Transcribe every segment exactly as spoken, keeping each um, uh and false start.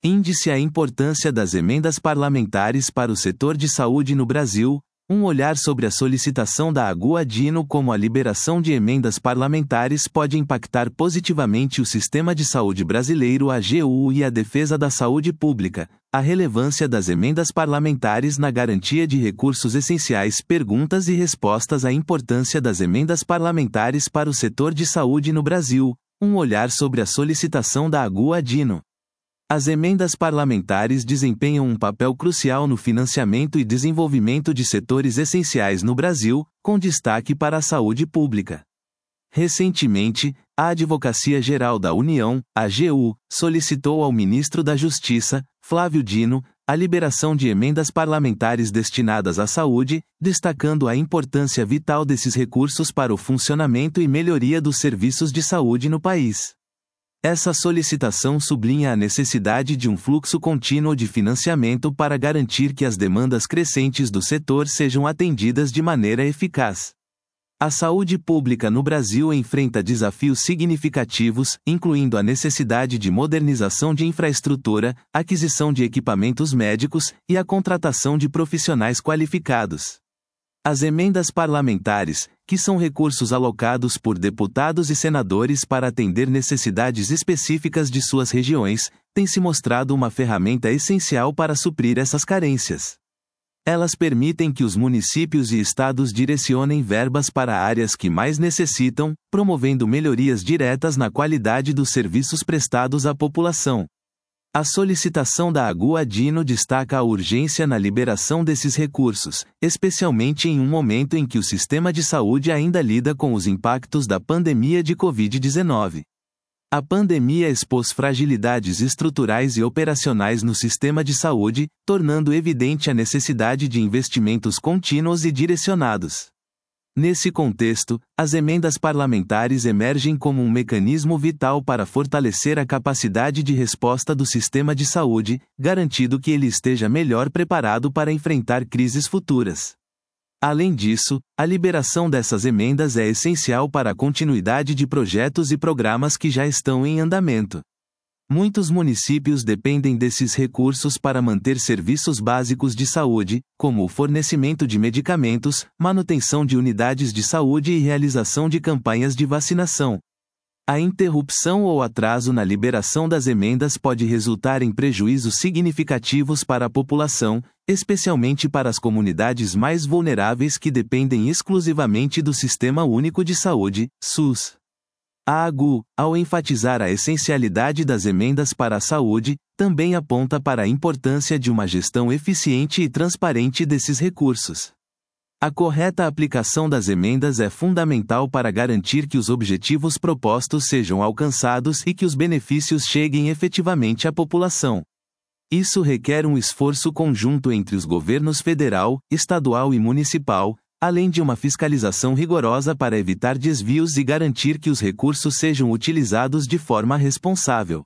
Índice A importância das emendas parlamentares para o setor de saúde no Brasil, um olhar sobre a solicitação da A G U Adino como a liberação de emendas parlamentares pode impactar positivamente o sistema de saúde brasileiro A G U e a defesa da saúde pública, a relevância das emendas parlamentares na garantia de recursos essenciais. Perguntas e respostas. A importância das emendas parlamentares para o setor de saúde no Brasil, um olhar sobre a solicitação da A G U Adino. As emendas parlamentares desempenham um papel crucial no financiamento e desenvolvimento de setores essenciais no Brasil, com destaque para a saúde pública. Recentemente, a Advocacia Geral da União, A G U, solicitou ao ministro da Justiça, Flávio Dino, a liberação de emendas parlamentares destinadas à saúde, destacando a importância vital desses recursos para o funcionamento e melhoria dos serviços de saúde no país. Essa solicitação sublinha a necessidade de um fluxo contínuo de financiamento para garantir que as demandas crescentes do setor sejam atendidas de maneira eficaz. A saúde pública no Brasil enfrenta desafios significativos, incluindo a necessidade de modernização de infraestrutura, aquisição de equipamentos médicos e a contratação de profissionais qualificados. As emendas parlamentares, que são recursos alocados por deputados e senadores para atender necessidades específicas de suas regiões, têm se mostrado uma ferramenta essencial para suprir essas carências. Elas permitem que os municípios e estados direcionem verbas para áreas que mais necessitam, promovendo melhorias diretas na qualidade dos serviços prestados à população. A solicitação da A G U Adino destaca a urgência na liberação desses recursos, especialmente em um momento em que o sistema de saúde ainda lida com os impactos da pandemia de covid dezenove. A pandemia expôs fragilidades estruturais e operacionais no sistema de saúde, tornando evidente a necessidade de investimentos contínuos e direcionados. Nesse contexto, as emendas parlamentares emergem como um mecanismo vital para fortalecer a capacidade de resposta do sistema de saúde, garantindo que ele esteja melhor preparado para enfrentar crises futuras. Além disso, a liberação dessas emendas é essencial para a continuidade de projetos e programas que já estão em andamento. Muitos municípios dependem desses recursos para manter serviços básicos de saúde, como o fornecimento de medicamentos, manutenção de unidades de saúde e realização de campanhas de vacinação. A interrupção ou atraso na liberação das emendas pode resultar em prejuízos significativos para a população, especialmente para as comunidades mais vulneráveis que dependem exclusivamente do Sistema Único de Saúde, SUS. A A G U, ao enfatizar a essencialidade das emendas para a saúde, também aponta para a importância de uma gestão eficiente e transparente desses recursos. A correta aplicação das emendas é fundamental para garantir que os objetivos propostos sejam alcançados e que os benefícios cheguem efetivamente à população. Isso requer um esforço conjunto entre os governos federal, estadual e municipal, além de uma fiscalização rigorosa para evitar desvios e garantir que os recursos sejam utilizados de forma responsável.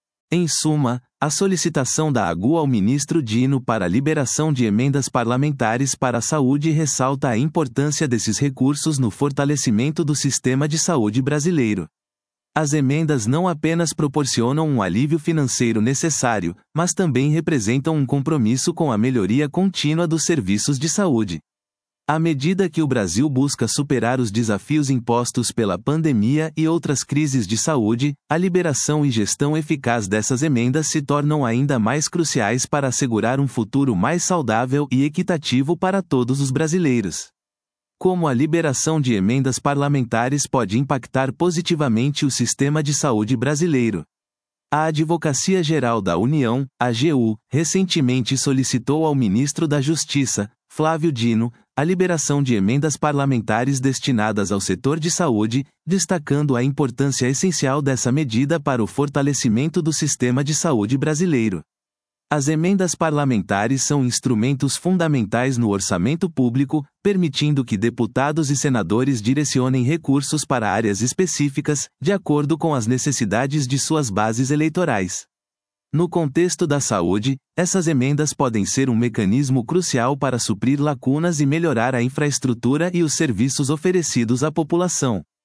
Em suma, a solicitação da A G U ao ministro Dino para a liberação de emendas parlamentares para a saúde ressalta a importância desses recursos no fortalecimento do sistema de saúde brasileiro. As emendas não apenas proporcionam um alívio financeiro necessário, mas também representam um compromisso com a melhoria contínua dos serviços de saúde. À medida que o Brasil busca superar os desafios impostos pela pandemia e outras crises de saúde, a liberação e gestão eficaz dessas emendas se tornam ainda mais cruciais para assegurar um futuro mais saudável e equitativo para todos os brasileiros. Como a liberação de emendas parlamentares pode impactar positivamente o sistema de saúde brasileiro? A Advocacia Geral da União, A G U, recentemente solicitou ao ministro da Justiça, Flávio Dino, a liberação de emendas parlamentares destinadas ao setor de saúde, destacando a importância essencial dessa medida para o fortalecimento do sistema de saúde brasileiro. As emendas parlamentares são instrumentos fundamentais no orçamento público, permitindo que deputados e senadores direcionem recursos para áreas específicas, de acordo com as necessidades de suas bases eleitorais. No contexto da saúde, essas emendas podem ser um mecanismo crucial para suprir lacunas e melhorar a infraestrutura e os serviços oferecidos à população.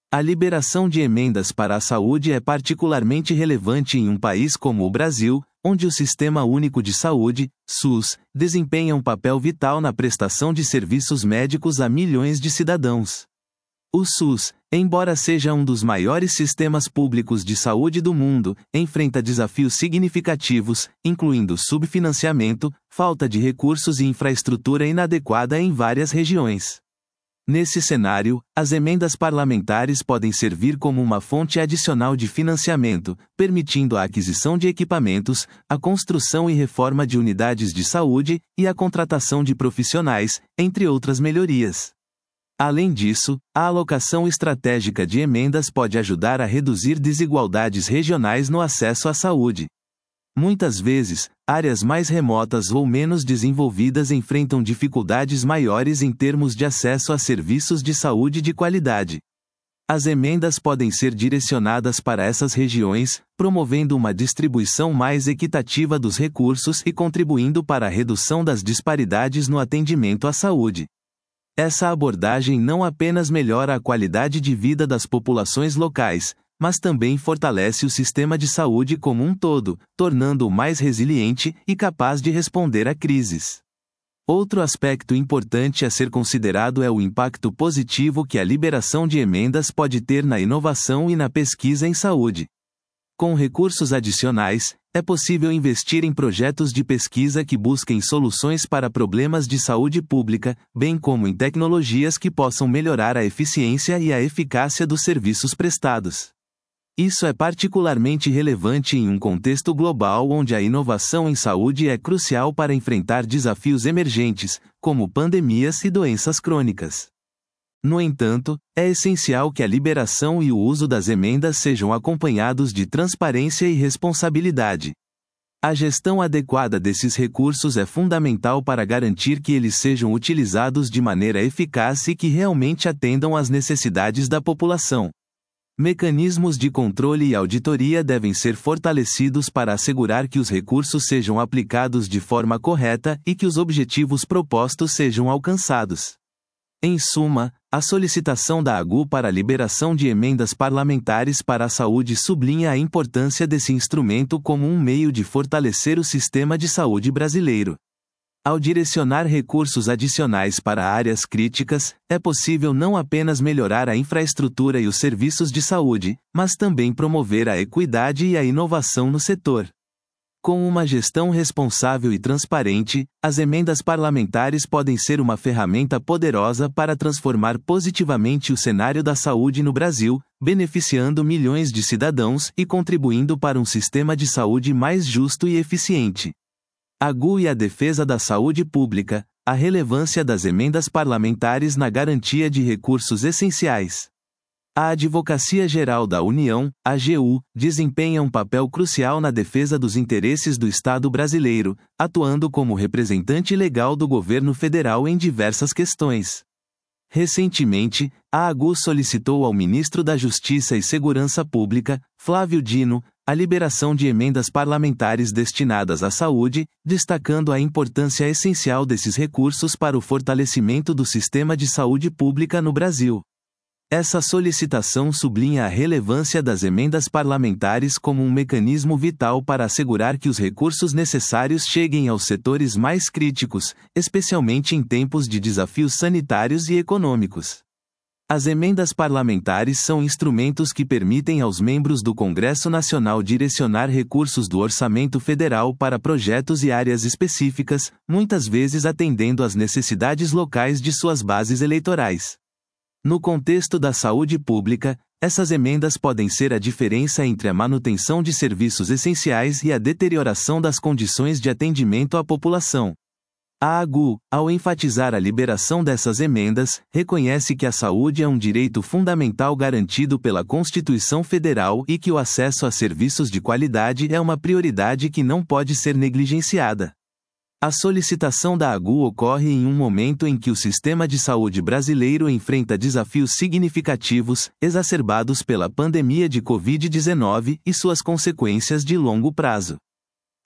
A liberação de emendas para a saúde é particularmente relevante em um país como o Brasil, onde o Sistema Único de Saúde, SUS, desempenha um papel vital na prestação de serviços médicos a milhões de cidadãos. O SUS, embora seja um dos maiores sistemas públicos de saúde do mundo, enfrenta desafios significativos, incluindo subfinanciamento, falta de recursos e infraestrutura inadequada em várias regiões. Nesse cenário, as emendas parlamentares podem servir como uma fonte adicional de financiamento, permitindo a aquisição de equipamentos, a construção e reforma de unidades de saúde e a contratação de profissionais, entre outras melhorias. Além disso, a alocação estratégica de emendas pode ajudar a reduzir desigualdades regionais no acesso à saúde. Muitas vezes, áreas mais remotas ou menos desenvolvidas enfrentam dificuldades maiores em termos de acesso a serviços de saúde de qualidade. As emendas podem ser direcionadas para essas regiões, promovendo uma distribuição mais equitativa dos recursos e contribuindo para a redução das disparidades no atendimento à saúde. Essa abordagem não apenas melhora a qualidade de vida das populações locais, mas também fortalece o sistema de saúde como um todo, tornando-o mais resiliente e capaz de responder a crises. Outro aspecto importante a ser considerado é o impacto positivo que a liberação de emendas pode ter na inovação e na pesquisa em saúde. Com recursos adicionais, é possível investir em projetos de pesquisa que busquem soluções para problemas de saúde pública, bem como em tecnologias que possam melhorar a eficiência e a eficácia dos serviços prestados. Isso é particularmente relevante em um contexto global onde a inovação em saúde é crucial para enfrentar desafios emergentes, como pandemias e doenças crônicas. No entanto, é essencial que a liberação e o uso das emendas sejam acompanhados de transparência e responsabilidade. A gestão adequada desses recursos é fundamental para garantir que eles sejam utilizados de maneira eficaz e que realmente atendam às necessidades da população. Mecanismos de controle e auditoria devem ser fortalecidos para assegurar que os recursos sejam aplicados de forma correta e que os objetivos propostos sejam alcançados. Em suma, a solicitação da A G U para a liberação de emendas parlamentares para a saúde sublinha a importância desse instrumento como um meio de fortalecer o sistema de saúde brasileiro. Ao direcionar recursos adicionais para áreas críticas, é possível não apenas melhorar a infraestrutura e os serviços de saúde, mas também promover a equidade e a inovação no setor. Com uma gestão responsável e transparente, as emendas parlamentares podem ser uma ferramenta poderosa para transformar positivamente o cenário da saúde no Brasil, beneficiando milhões de cidadãos e contribuindo para um sistema de saúde mais justo e eficiente. A G U e a defesa da saúde pública, a relevância das emendas parlamentares na garantia de recursos essenciais. A Advocacia Geral da União, A G U, desempenha um papel crucial na defesa dos interesses do Estado brasileiro, atuando como representante legal do governo federal em diversas questões. Recentemente, a A G U solicitou ao ministro da Justiça e Segurança Pública, Flávio Dino, a liberação de emendas parlamentares destinadas à saúde, destacando a importância essencial desses recursos para o fortalecimento do sistema de saúde pública no Brasil. Essa solicitação sublinha a relevância das emendas parlamentares como um mecanismo vital para assegurar que os recursos necessários cheguem aos setores mais críticos, especialmente em tempos de desafios sanitários e econômicos. As emendas parlamentares são instrumentos que permitem aos membros do Congresso Nacional direcionar recursos do orçamento federal para projetos e áreas específicas, muitas vezes atendendo às necessidades locais de suas bases eleitorais. No contexto da saúde pública, essas emendas podem ser a diferença entre a manutenção de serviços essenciais e a deterioração das condições de atendimento à população. A A G U, ao enfatizar a liberação dessas emendas, reconhece que a saúde é um direito fundamental garantido pela Constituição Federal e que o acesso a serviços de qualidade é uma prioridade que não pode ser negligenciada. A solicitação da A G U ocorre em um momento em que o sistema de saúde brasileiro enfrenta desafios significativos, exacerbados pela pandemia de covid dezenove e suas consequências de longo prazo.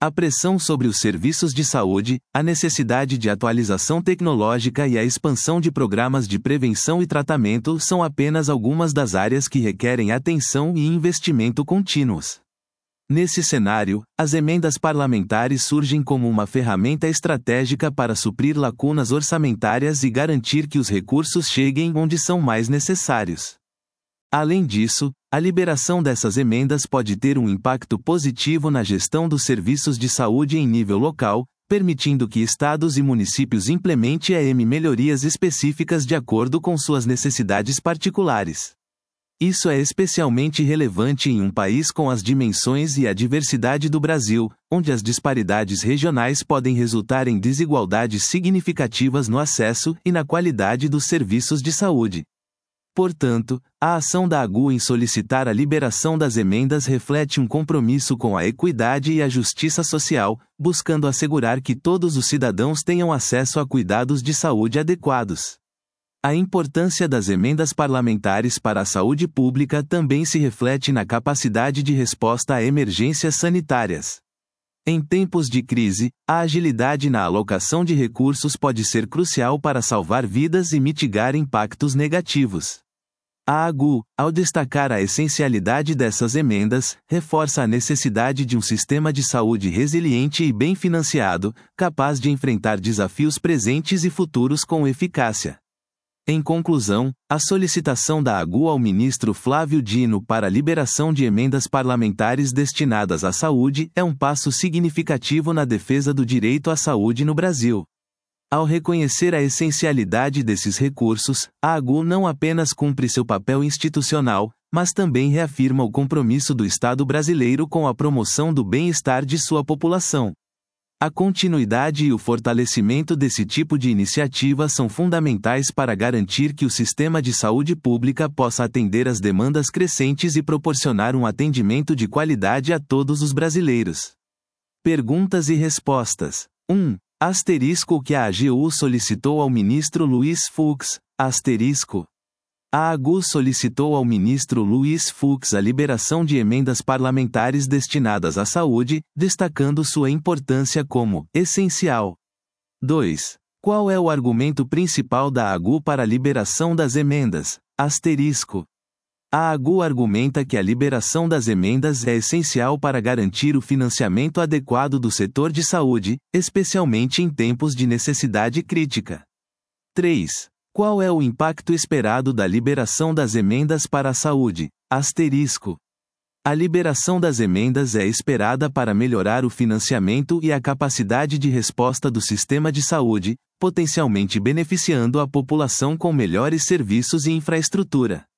A pressão sobre os serviços de saúde, a necessidade de atualização tecnológica e a expansão de programas de prevenção e tratamento são apenas algumas das áreas que requerem atenção e investimento contínuos. Nesse cenário, as emendas parlamentares surgem como uma ferramenta estratégica para suprir lacunas orçamentárias e garantir que os recursos cheguem onde são mais necessários. Além disso, a liberação dessas emendas pode ter um impacto positivo na gestão dos serviços de saúde em nível local, permitindo que estados e municípios implementem melhorias específicas de acordo com suas necessidades particulares. Isso é especialmente relevante em um país com as dimensões e a diversidade do Brasil, onde as disparidades regionais podem resultar em desigualdades significativas no acesso e na qualidade dos serviços de saúde. Portanto, a ação da A G U em solicitar a liberação das emendas reflete um compromisso com a equidade e a justiça social, buscando assegurar que todos os cidadãos tenham acesso a cuidados de saúde adequados. A importância das emendas parlamentares para a saúde pública também se reflete na capacidade de resposta a emergências sanitárias. Em tempos de crise, a agilidade na alocação de recursos pode ser crucial para salvar vidas e mitigar impactos negativos. A A G U, ao destacar a essencialidade dessas emendas, reforça a necessidade de um sistema de saúde resiliente e bem financiado, capaz de enfrentar desafios presentes e futuros com eficácia. Em conclusão, a solicitação da A G U ao ministro Flávio Dino para a liberação de emendas parlamentares destinadas à saúde é um passo significativo na defesa do direito à saúde no Brasil. Ao reconhecer a essencialidade desses recursos, a A G U não apenas cumpre seu papel institucional, mas também reafirma o compromisso do Estado brasileiro com a promoção do bem-estar de sua população. A continuidade e o fortalecimento desse tipo de iniciativa são fundamentais para garantir que o sistema de saúde pública possa atender às demandas crescentes e proporcionar um atendimento de qualidade a todos os brasileiros. Perguntas e respostas. um. Asterisco que a A G U solicitou ao ministro Luiz Fux, asterisco. A A G U solicitou ao ministro Luiz Fux a liberação de emendas parlamentares destinadas à saúde, destacando sua importância como essencial. dois. Qual é o argumento principal da A G U para a liberação das emendas? Asterisco. A A G U argumenta que a liberação das emendas é essencial para garantir o financiamento adequado do setor de saúde, especialmente em tempos de necessidade crítica. três. Qual é o impacto esperado da liberação das emendas para a saúde? Asterisco. A liberação das emendas é esperada para melhorar o financiamento e a capacidade de resposta do sistema de saúde, potencialmente beneficiando a população com melhores serviços e infraestrutura.